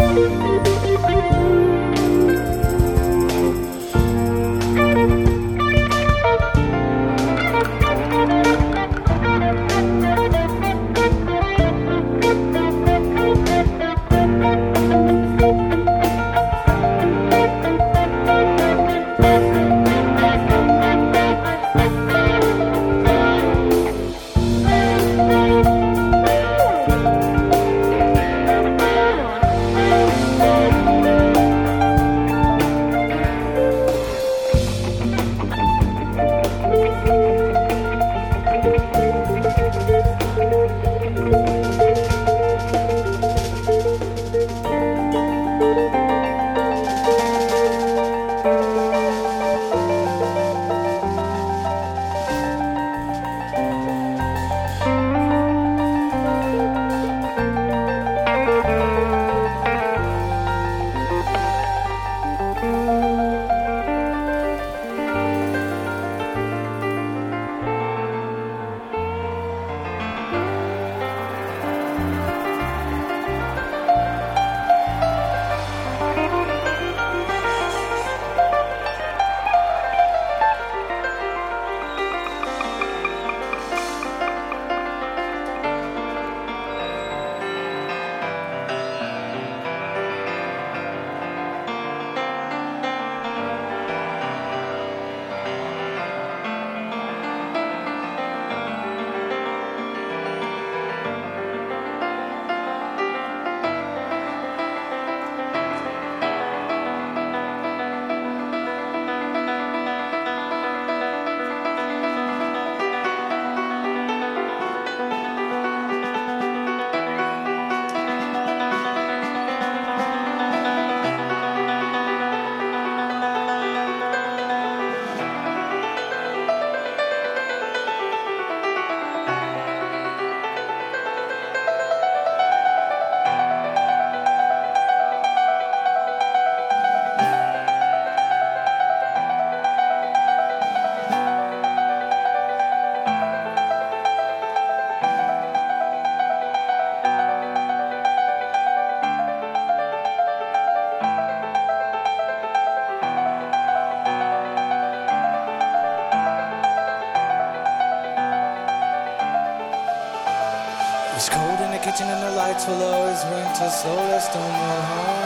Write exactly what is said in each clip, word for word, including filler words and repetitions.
It's cold in the kitchen and the lights were low as winter slowly stumbled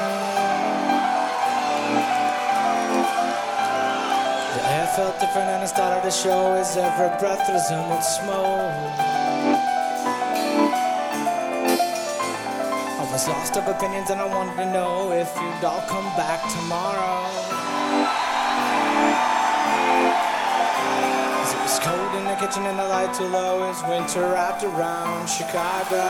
home. The air felt different and it started to show as every breath resembled smoke. I was lost of opinions and I wanted to know if you'd all come back tomorrow. It was cold in the kitchen and the lights were low as winter wrapped around Chicago.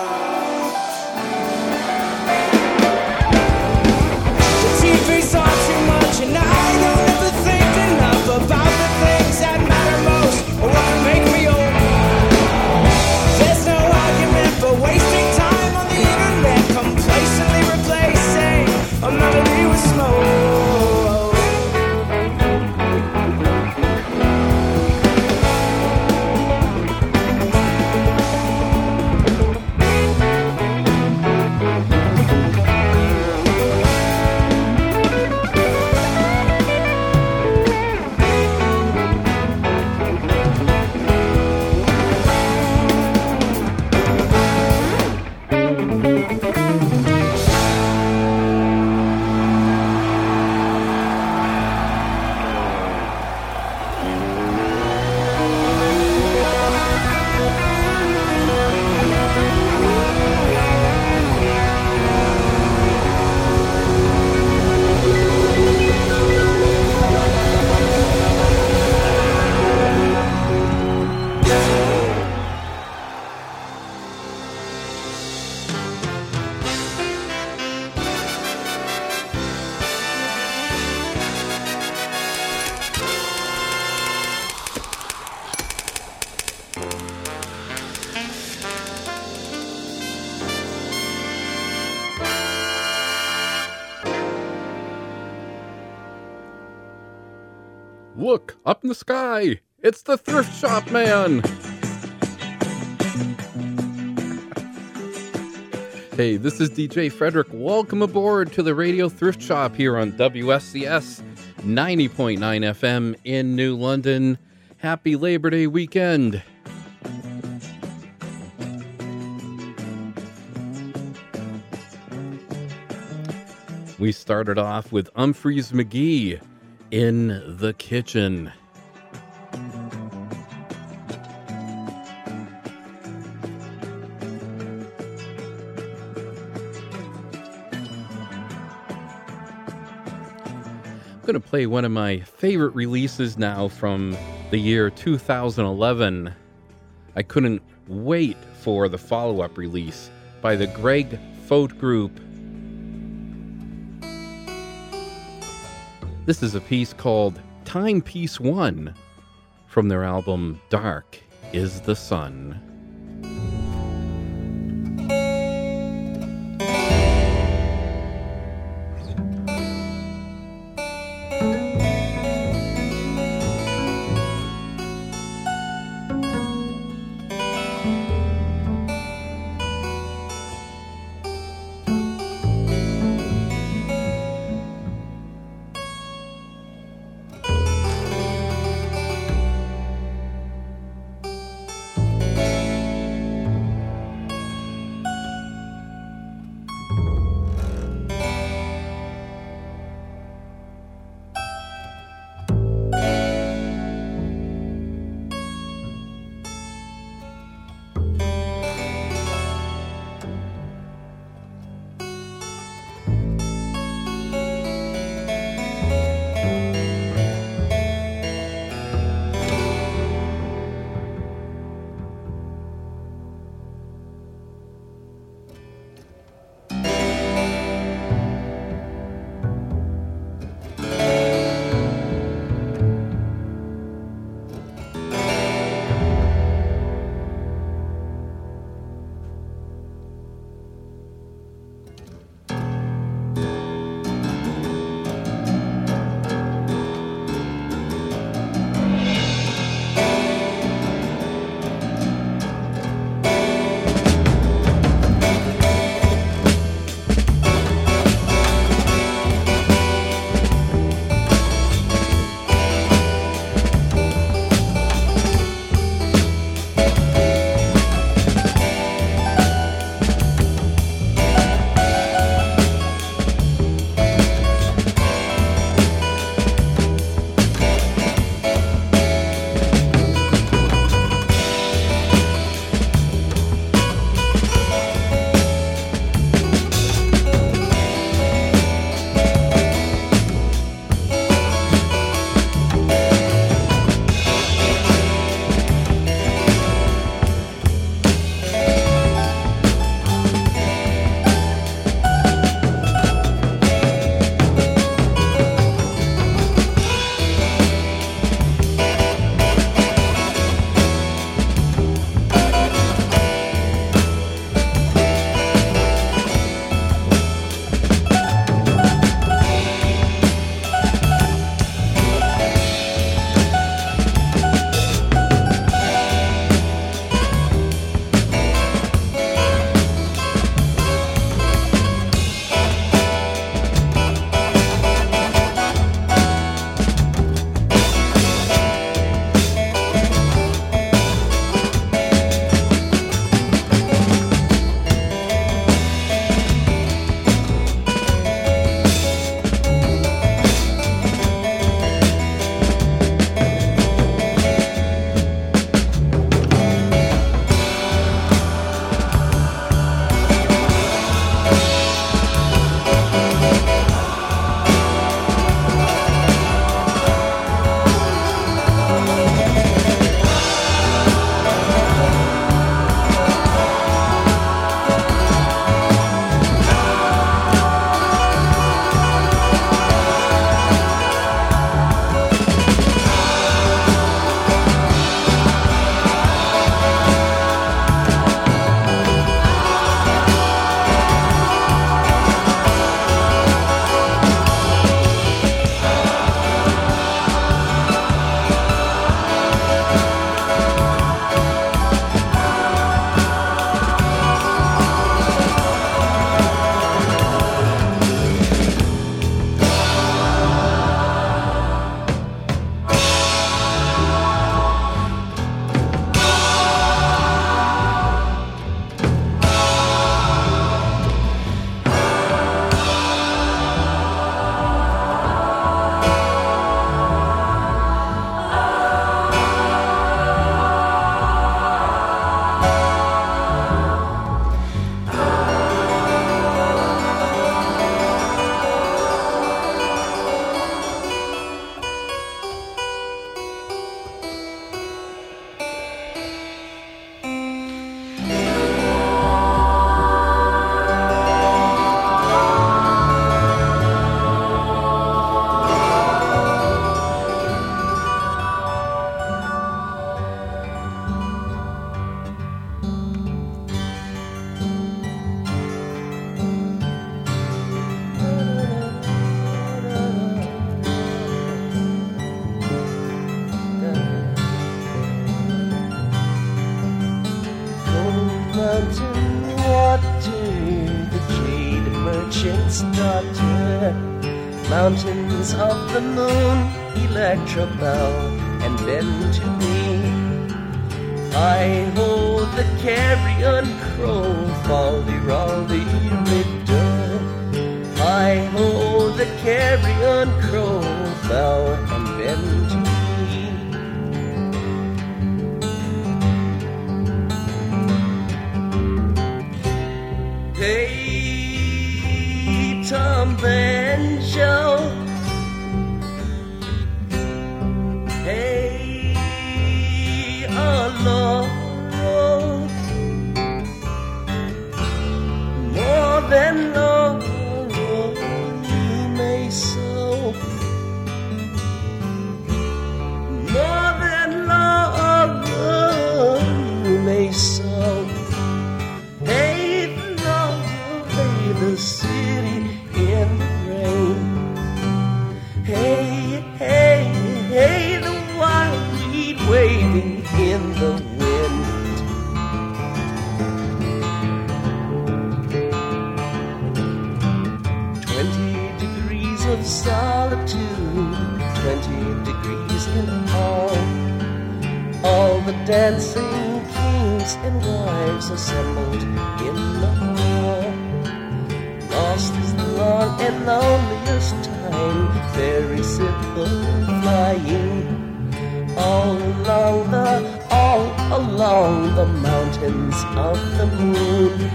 The T V's on too much and I don't ever think enough about the things that matter most or what can make me old. There's no argument for wasting time on the internet, complacently replacing a melody with smoke. Look, up in the sky! It's the thrift shop man! Hey, this is D J Frederick. Welcome aboard to the Radio Thrift Shop here on W S C S ninety point nine F M in New London. Happy Labor Day weekend. We started off with Umphrey's McGee, In the Kitchen. I'm going to play one of my favorite releases now from the year two thousand eleven. I couldn't wait for the follow-up release by the Greg Fote Group. This is a piece called Timepiece One from their album Dark is the Sun. God's daughter, mountains of the moon, Electra bow and bend to me. I hold the carrion crow, faldy-raldy riddle. I hold the carrion crow, bow and bend to me. Hey, Tom Banjo. Hey, Aloro. More than Laurel you may sow. More than Laurel you may sow. Hey, the city in the rain. Hey, hey, hey, the wild weed waving in the wind. Twenty degrees of solitude, twenty degrees in all. All the dancing kings and wives assembled in the hall. Lost is the long and loneliest time, very simple flying, all along the, all along the mountains of the moon.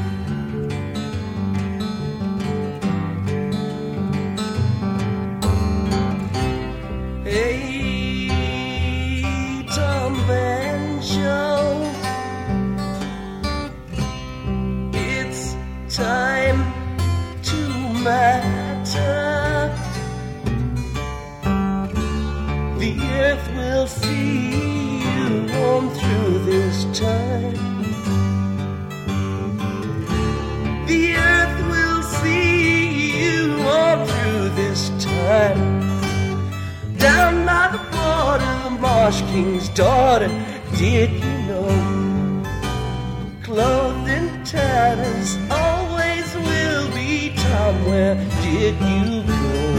Hey, Tom Banjo, it's time matter. The earth will see you on through this time. The earth will see you on through this time. Down by the border, the Marsh King's daughter, did you know? Clothed in tatters, always will be. Tom, where did you go?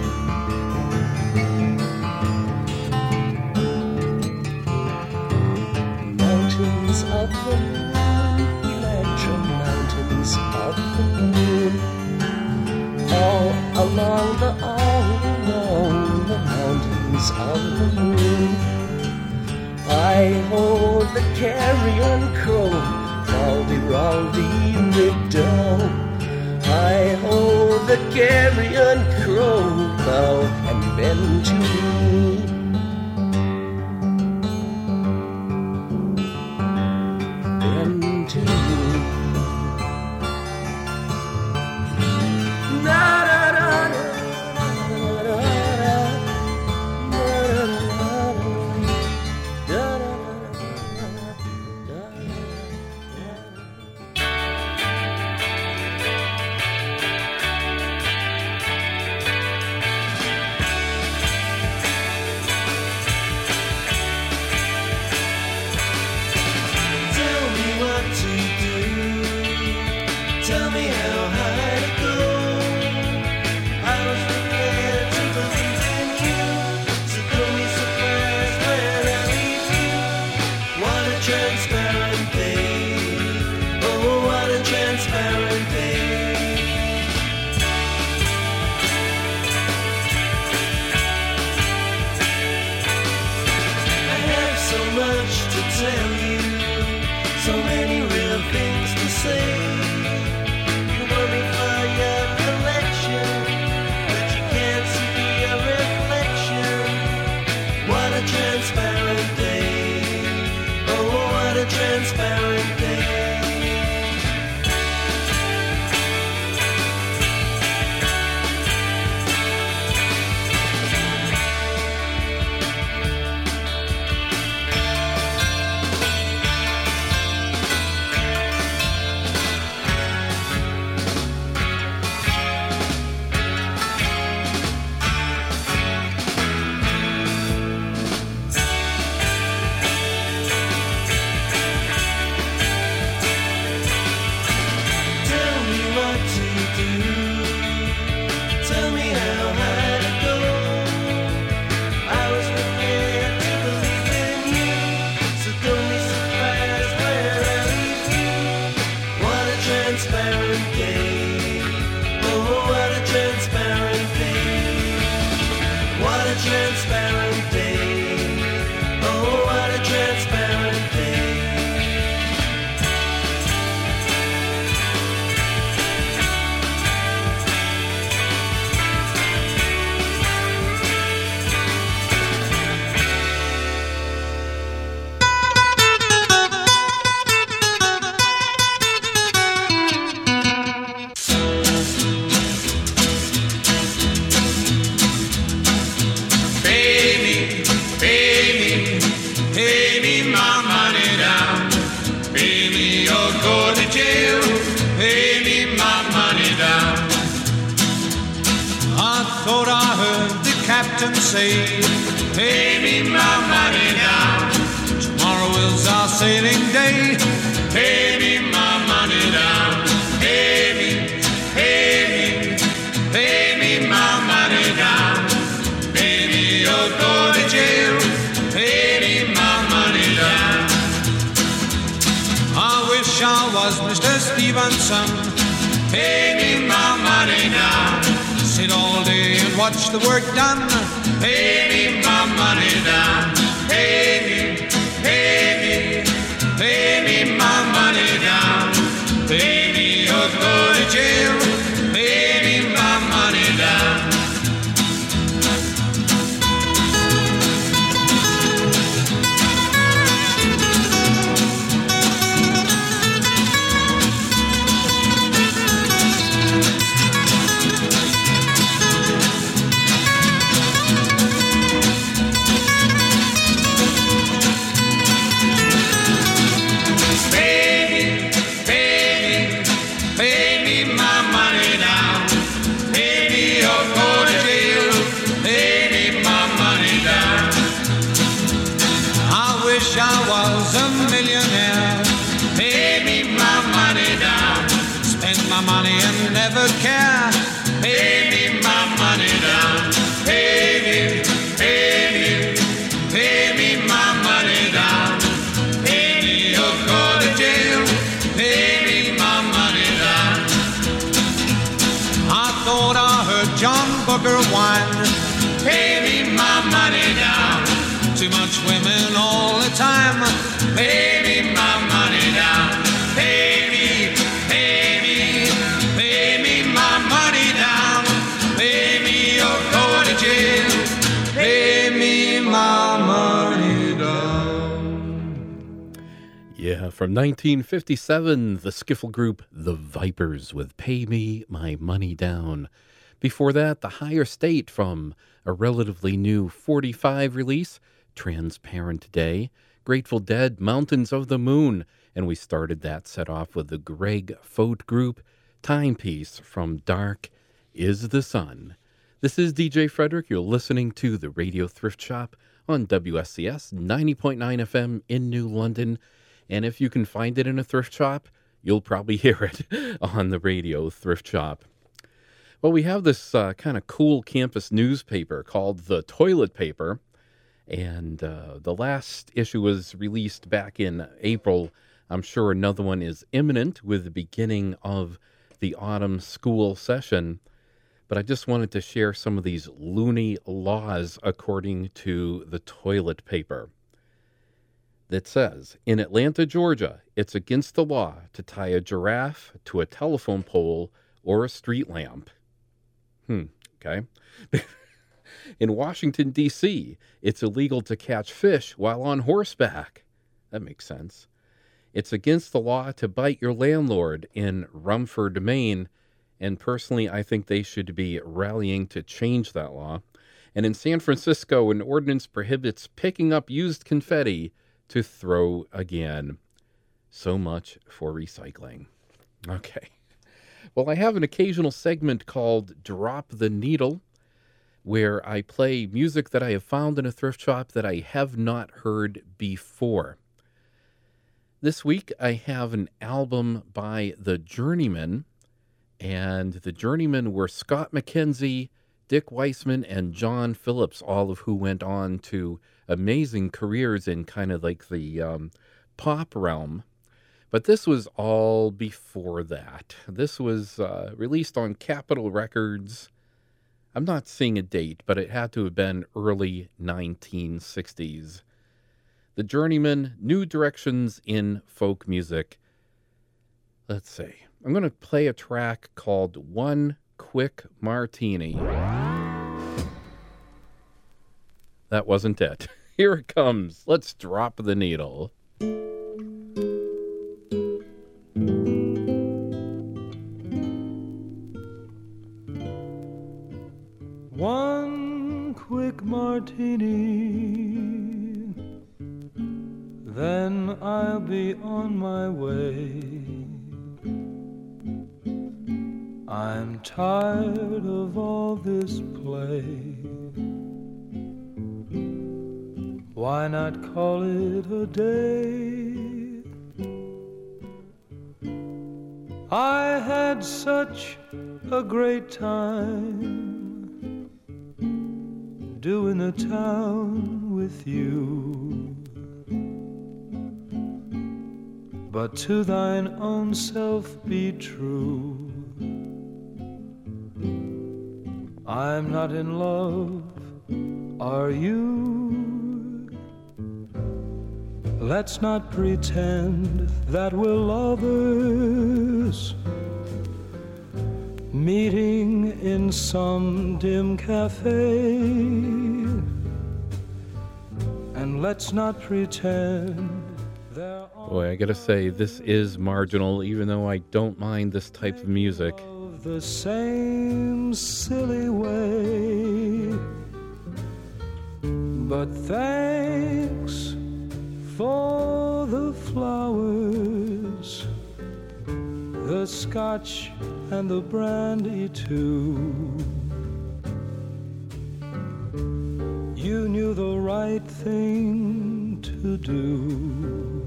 Mountains of the moon, Electra, mountains of the moon. All along the, all along the mountains of the moon. I hold the carrion crow, faldy-raldy riddle. I hold the carrion crow, bow and bend to me. Bend to me. Na da da da da da da. Tell me how high to go. I was prepared to believe in you, so don't be surprised when I leave you. What a transparent thing. Oh, what a transparent thing. I have so much to tell you, so many real things to say. Transparent thing. Oh, what a transparent thing. transparent day. Oh, what a transparent day. Thought I heard the captain say, pay me my money now. Tomorrow is our sailing day. Pay me my money now. Pay me, pay me, pay me my money now. Pay me or go to jail. Pay me my money now. I wish I was Mister Stevenson. Pay me my money now. Sit all day and watch the work done. Pay me my money down. Pay me, pay me, pay me my money down. Pay me or go to jail. Pay me my money down. Never care. Pay me my money down. Pay me, pay me, pay me my money down. Pay me or go to jail. Pay me my money down. I thought I heard John Booker whine. Pay me my money down. Too much women all the time. Pay me my money down. Pay me, pay me, pay me my money down. Pay me or go to jail. Pay me my money down. Yeah, from nineteen fifty-seven, the skiffle group The Vipers with Pay Me My Money Down. Before that, The Higher State from a relatively new forty-five release, Transparent Day. Grateful Dead, Mountains of the Moon. And we started that set off with the Greg Fote Group, Timepiece from Dark is the Sun. This is D J Frederick. You're listening to the Radio Thrift Shop on W S C S ninety point nine F M in New London. And if you can find it in a thrift shop, you'll probably hear it on the Radio Thrift Shop. Well, we have this uh, kind of cool campus newspaper called The Toilet Paper. And uh, the last issue was released back in April. I'm sure another one is imminent with the beginning of the autumn school session. But I just wanted to share some of these loony laws according to the toilet paper. That says, in Atlanta, Georgia, it's against the law to tie a giraffe to a telephone pole or a street lamp. Hmm, okay. In Washington, D C, it's illegal to catch fish while on horseback. That makes sense. It's against the law to bite your landlord in Rumford, Maine, and personally, I think they should be rallying to change that law. And in San Francisco, an ordinance prohibits picking up used confetti to throw again. So much for recycling. Okay. Well, I have an occasional segment called Drop the Needle, where I play music that I have found in a thrift shop that I have not heard before. This week, I have an album by The Journeymen, and The Journeymen were Scott McKenzie, Dick Weissman, and John Phillips, all of who went on to amazing careers in kind of like the um, pop realm. But this was all before that. This was uh, released on Capitol Records, I'm not seeing a date, but it had to have been early nineteen sixties. The Journeymen, New Directions in Folk Music. Let's see. I'm going to play a track called One Quick Martini. That wasn't it. Here it comes. Let's drop the needle. One quick martini, then I'll be on my way. I'm tired of all this play. Why not call it a day? I had such a great time doing the town with you, but to thine own self be true. I'm not in love, are you? Let's not pretend that we're lovers, meeting in some dim cafe. And let's not pretend there are Boy, I gotta say, this is marginal, even though I don't mind this type of music. the same silly way. But thanks for the flowers, the scotch and the brandy too. You knew the right thing to do.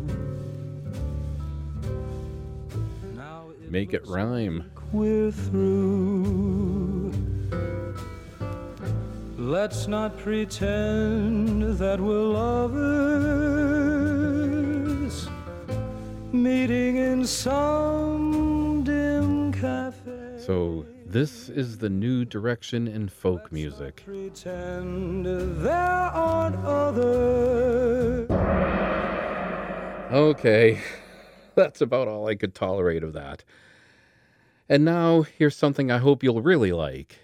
Now it Make it looks rhyme. like we're through. Let's not pretend that we're lovers, meeting in some dim cafe. So, this is the new direction in folk music. Pretend there aren't other. Okay, that's about all I could tolerate of that. And now, here's something I hope you'll really like.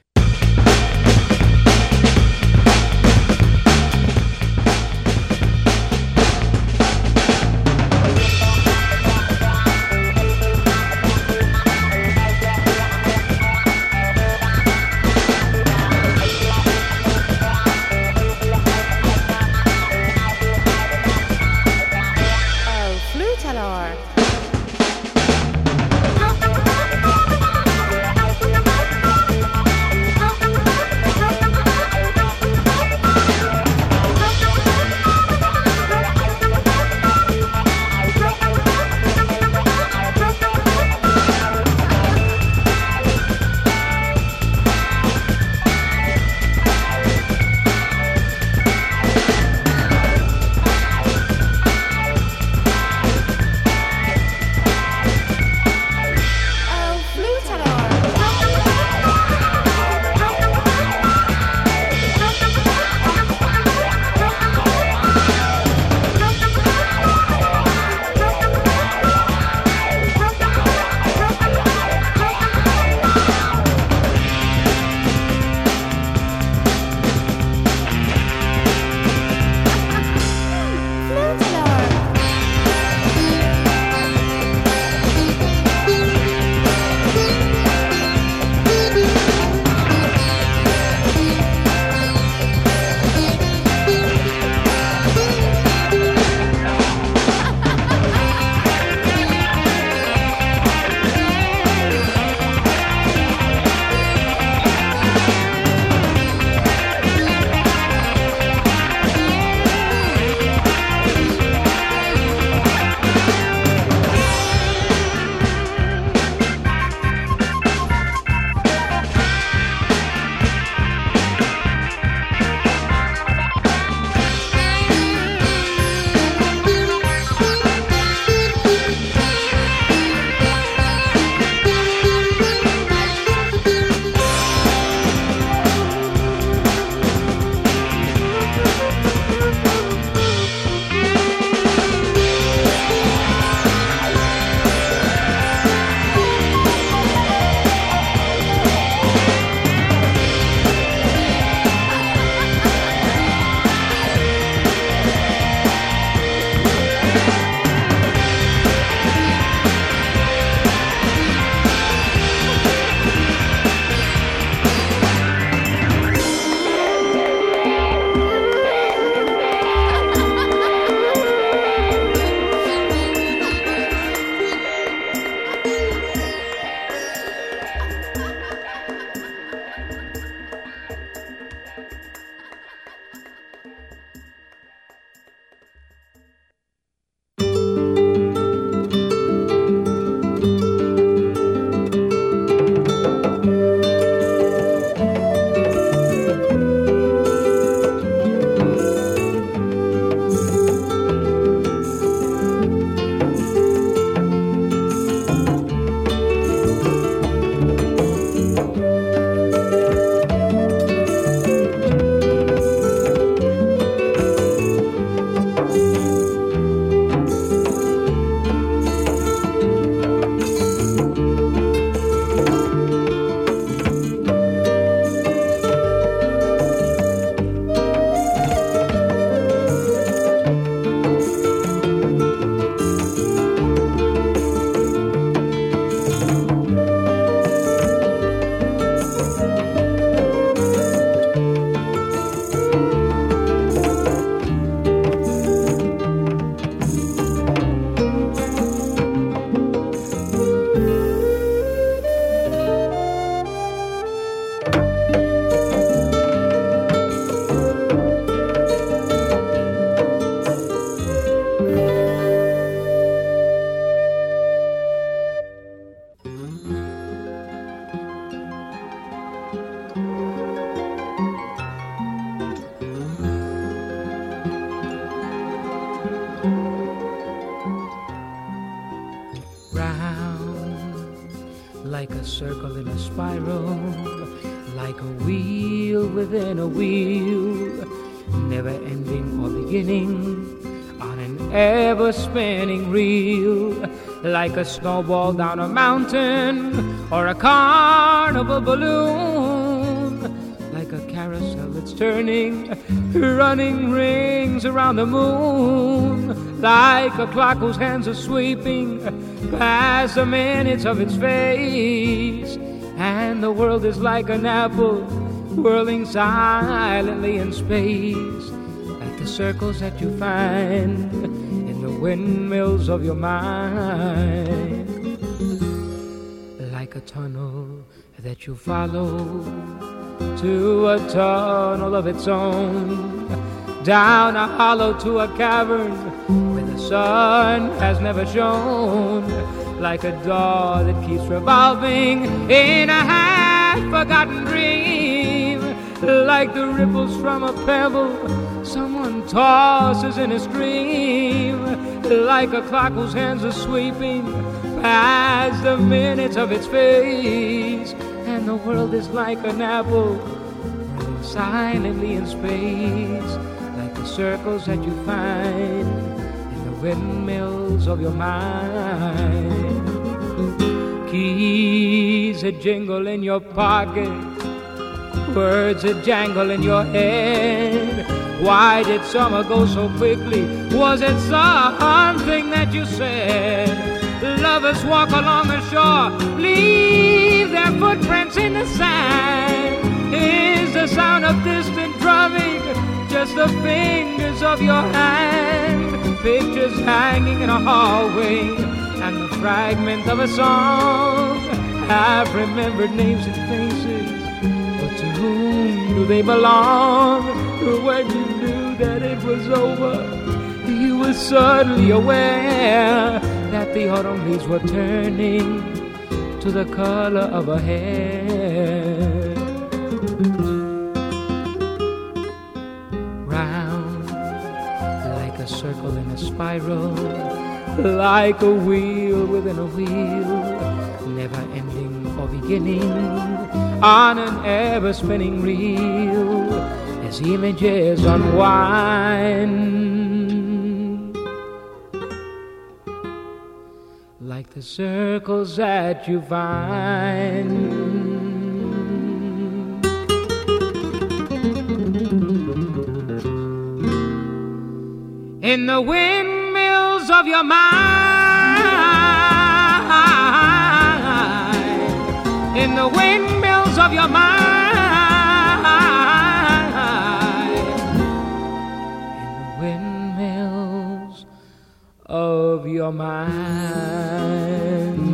circle in a spiral, like a wheel within a wheel, never ending or beginning, on an ever-spinning reel, like a snowball down a mountain or a carnival balloon, like a carousel that's turning, running rings around the moon, like a clock whose hands are sweeping past the minutes of its face, and the world is like an apple whirling silently in space, like the circles that you find in the windmills of your mind, like a tunnel that you follow to a tunnel of its own, down a hollow to a cavern where the sun has never shone, like a door that keeps revolving in a half-forgotten dream, like the ripples from a pebble someone tosses in a stream, like a clock whose hands are sweeping past the minutes of its face, and the world is like an apple running silently in space, like the circles that you find in the windmills of your mind. Keys that jingle in your pocket, words that jangle in your head. Why did summer go so quickly? Was it something that you said? Lovers walk along the shore, leave their footprints in the sand. Is the sound of distant drumming just the fingers of your hand? Pictures hanging in a hallway and the fragment of a song. I've remembered names and faces, but to whom do they belong? When you knew that it was over, you were suddenly aware that the autumn leaves were turning to the color of her hair. Round like a circle in a spiral, like a wheel within a wheel, never ending or beginning, on an ever-spinning reel, as images unwind, like the circles that you find in the windmills of your mind, in the windmills of your mind, in the windmills of your mind.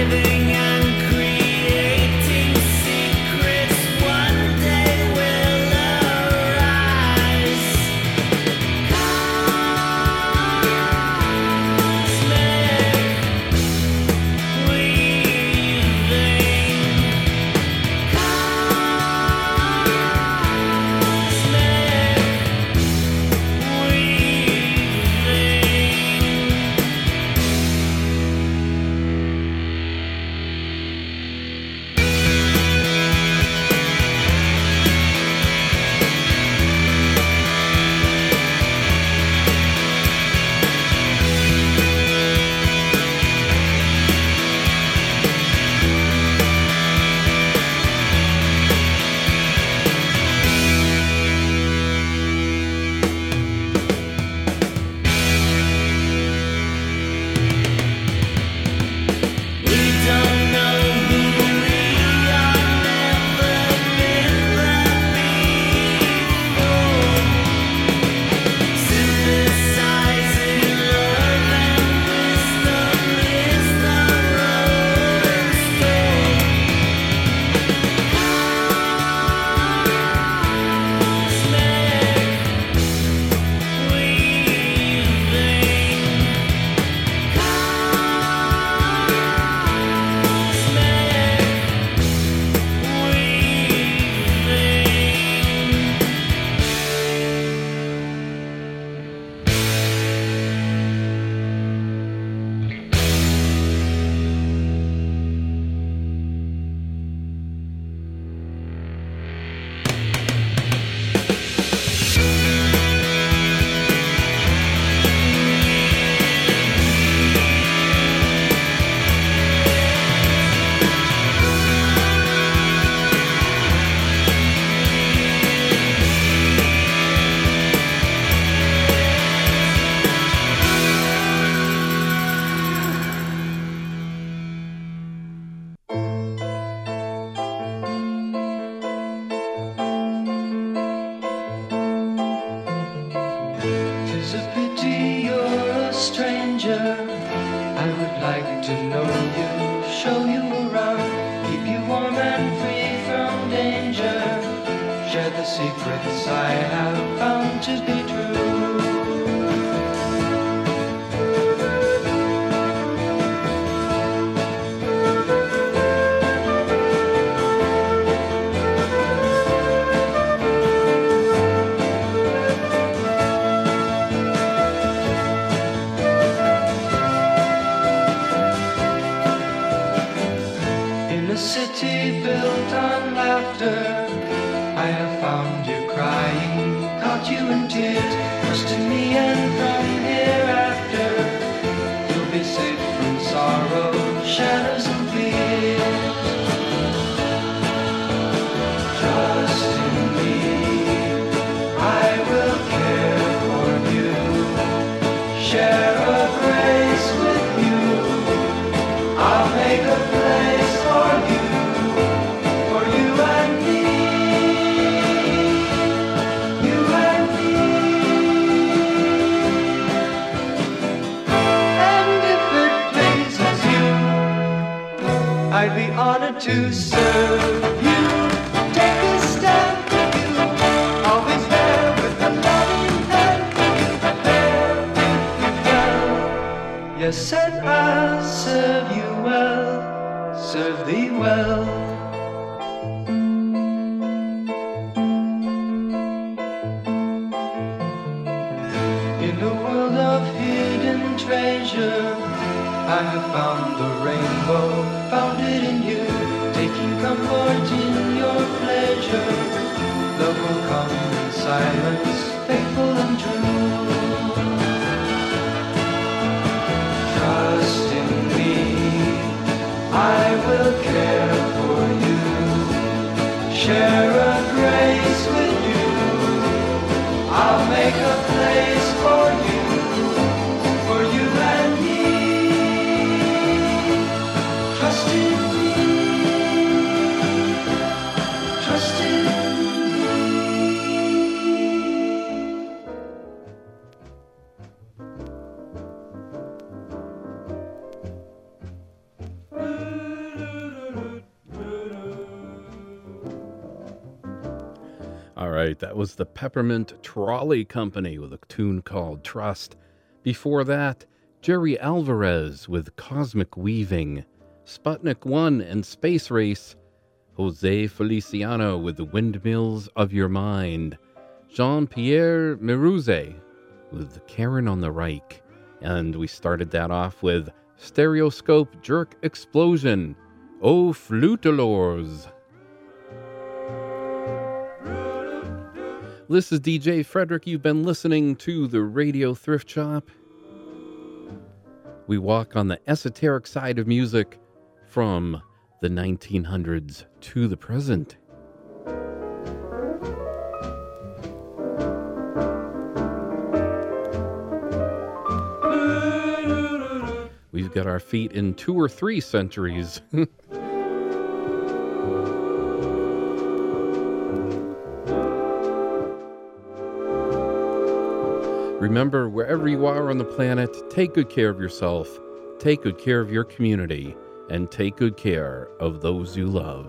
living and creating secrets one day will arise. Cosmic weaving. We don't know who we are, never been there before. Synthesizing love and wisdom is the road in store. Cosmic weaving. Tis a pity you're a stranger. I would like to know you, show you around, keep you warm and free from danger. Share the secrets I have found to be true. In a city built on laughter, I have found you crying, caught you in tears. Trust in me and from hereafter, you'll be safe from sorrow, shadows and fears. Trust in me, I will care for you, share a grace with you. I'll make a place for you, for you and me, you and me. And if it pleases you, I'd be honored to serve you. Take a stand with you, always there with a loving hand. Prepare if you can. Yes, and I'll serve you well, serve thee well. In a world of hidden treasure, I have found the rainbow, found it in you, taking comfort in your pleasure. Love will come in silence, faithful and true. Trust in me, I will care for you, share a grace with you. I'll make a place for you, for you and me. Trust in me, trust in me. right, that was the Peppermint Trolley Company with a tune called Trust. Before that, Jerry Alvarez with Cosmic Weaving, Sputnik one and Space Race, Jose Feliciano with The Windmills of Your Mind, Jean-Pierre Meruzze with Karen on the Reich, and we started that off with Stereoscope Jerk Explosion, O Flutelors. This is D J Frederick. You've been listening to the Radio Thrift Shop. We walk on the esoteric side of music from the nineteen hundreds to the present. We've got our feet in two or three centuries. Remember, wherever you are on the planet, take good care of yourself, take good care of your community, and take good care of those you love.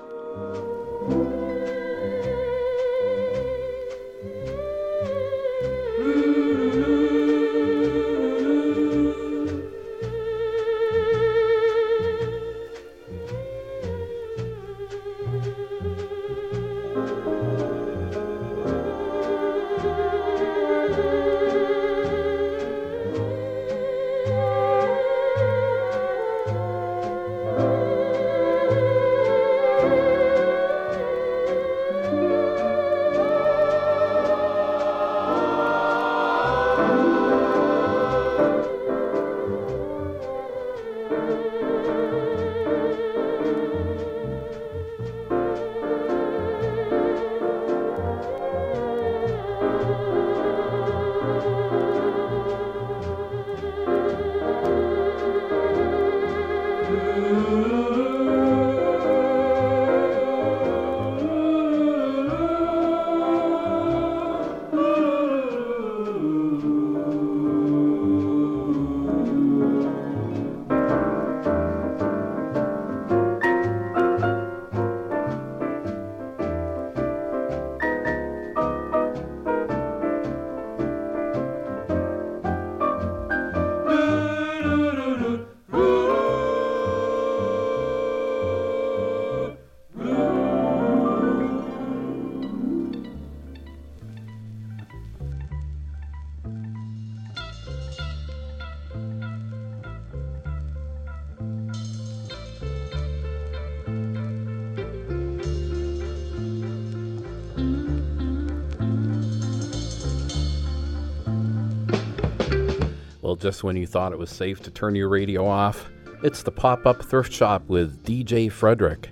Well, just when you thought it was safe to turn your radio off, it's the Pop-Up Thrift Shop with D J Frederick.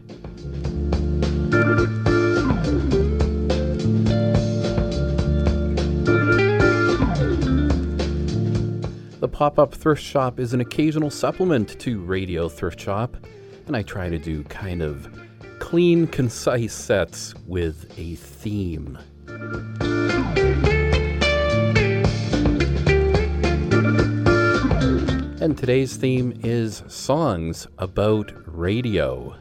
The Pop-Up Thrift Shop is an occasional supplement to Radio Thrift Shop, and I try to do kind of clean, concise sets with a theme. And today's theme is songs about radio.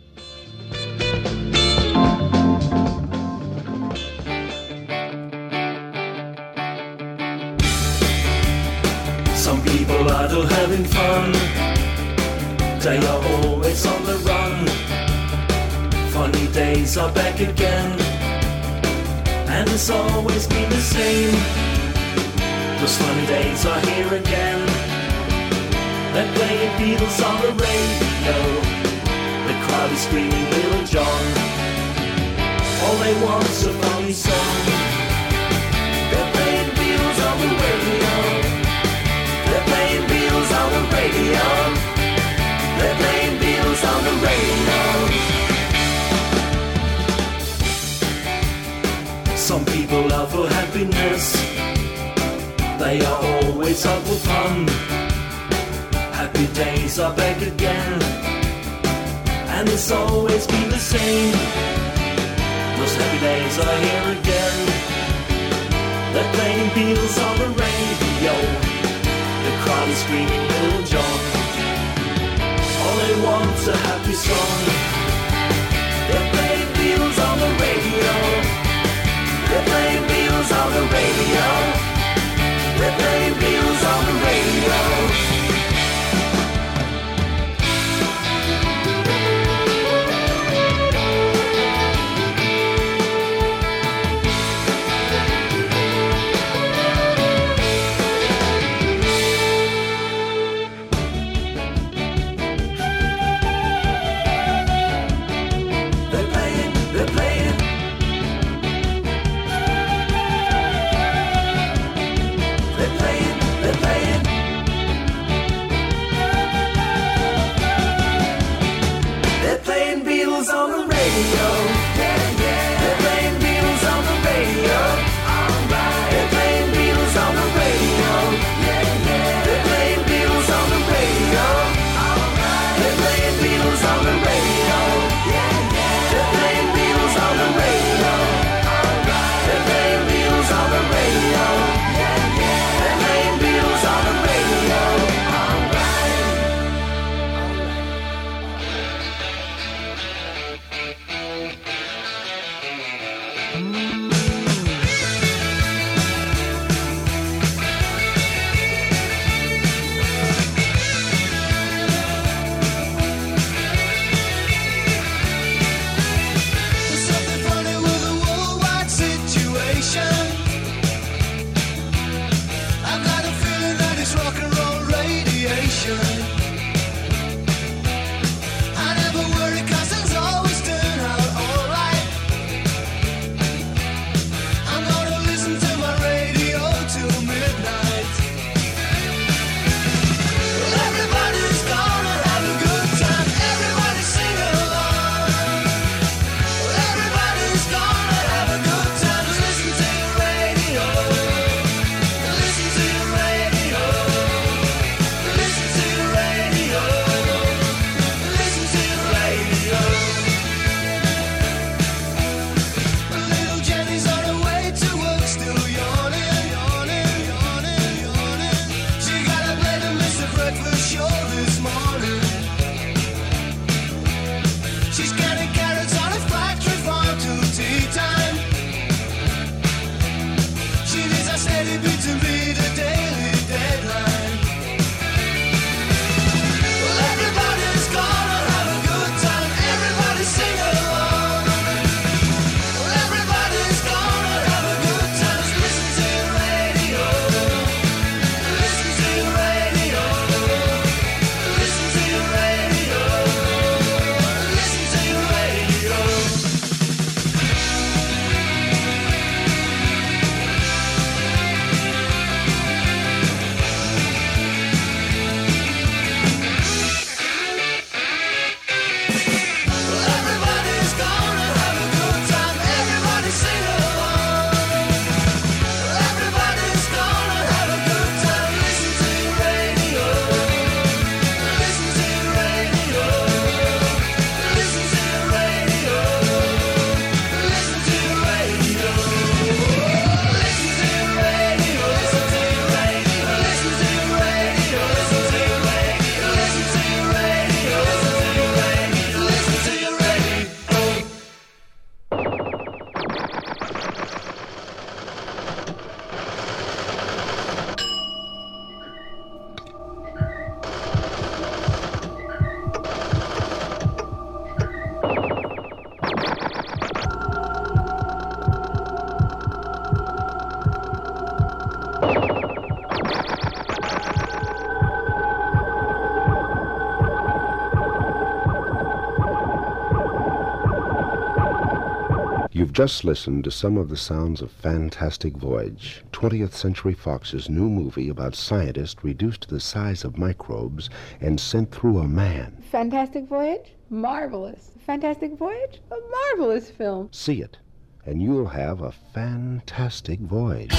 Some people are still having fun. They are always on the run. Funny days are back again, and it's always been the same. Those funny days are here again. They're playing Beatles on the radio. The crowd is screaming Little John. All they want's a funny song. They're playing Beatles on the radio. They're playing Beatles on the radio. They're playing Beatles on the radio. Some people are for happiness. They are always out for fun. Happy days are back again, and it's always been the same. Those happy days are here again. They're playing Beatles on the radio. The crowd is screaming Little John. All they want's a happy song. They're playing Beatles on the radio. You've just listened to some of the sounds of Fantastic Voyage, twentieth Century Fox's new movie about scientists reduced to the size of microbes and sent through a man. Fantastic Voyage? Marvelous. Fantastic Voyage? A marvelous film. See it, and you'll have a fantastic voyage.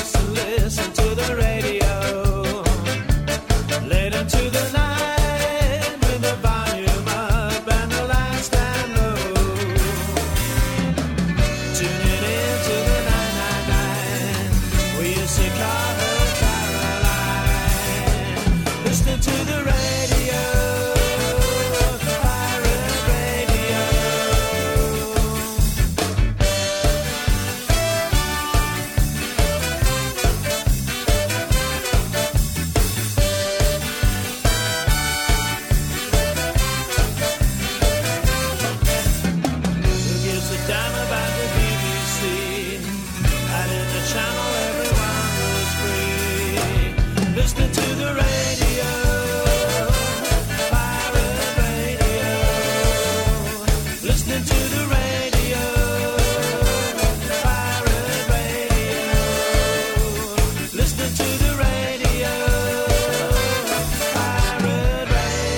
used to listen to the radio late into the night with the volume up and the lights down low. Tuning in to the nine nine nine, we used to call her Caroline. Listening to the radio. Listening to the radio, pirate radio. Listening to the radio, pirate radio. Listening to the radio, pirate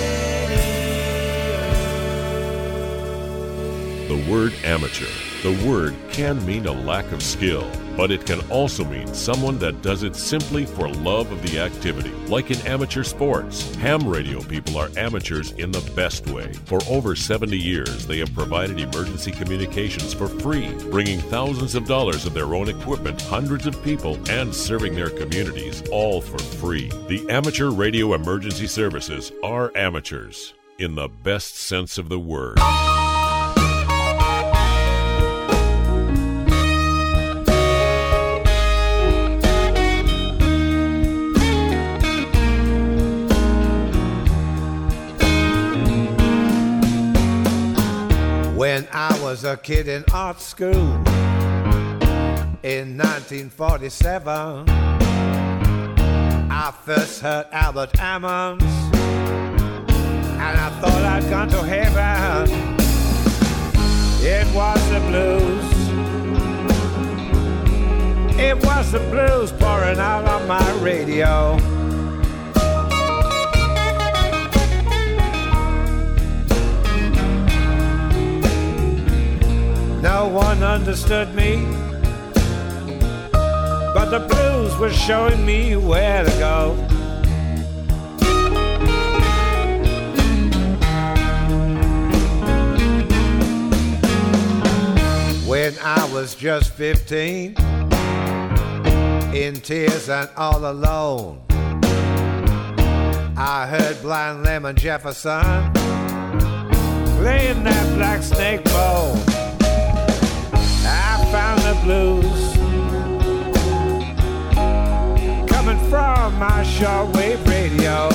radio. The word amateur. The word can mean a lack of skill, but it can also mean someone that does it simply for love of the activity. Like in amateur sports, ham radio people are amateurs in the best way. For over seventy years, they have provided emergency communications for free, bringing thousands of dollars of their own equipment, hundreds of people, and serving their communities, all for free. The Amateur Radio Emergency Services are amateurs, in the best sense of the word. When I was a kid in art school in nineteen forty-seven, I first heard Albert Ammons, and I thought I'd gone to heaven. It was the blues. It was the blues pouring out on my radio. No one understood me, but the blues were showing me where to go. When I was just fifteen, in tears and all alone, I heard Blind Lemon Jefferson playing that Black Snake bone. I found the blues coming from my shortwave radio.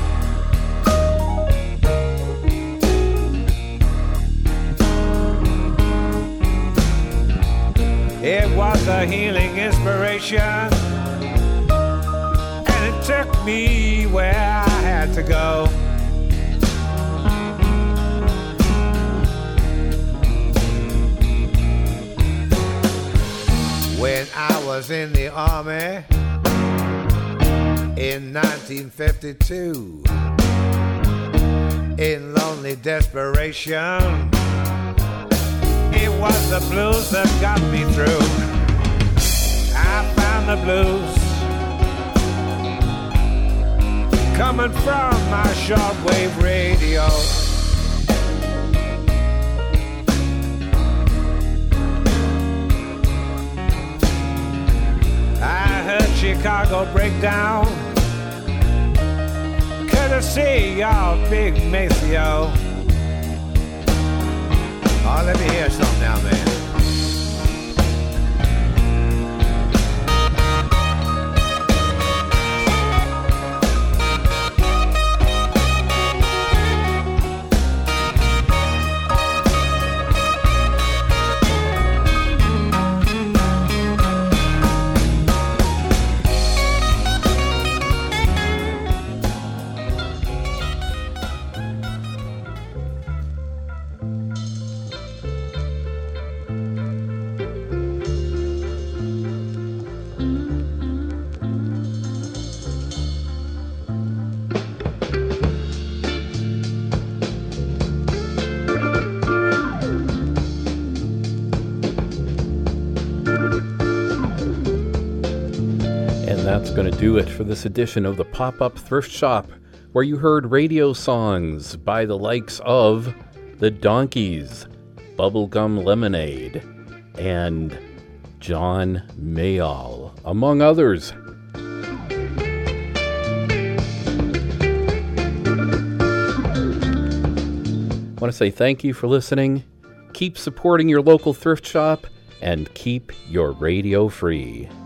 It was a healing inspiration, and it took me where I had to go. When I was in the army in nineteen fifty-two, in lonely desperation, it was the blues that got me through. I found the blues coming from my shortwave radio. I heard Chicago break down, courtesy of Big Maceo. Oh, let me hear something now, man. And that's going to do it for this edition of the Pop-Up Thrift Shop, where you heard radio songs by the likes of The Donkeys, Bubblegum Lemonade, and John Mayall, among others. I want to say thank you for listening. Keep supporting your local thrift shop and keep your radio free.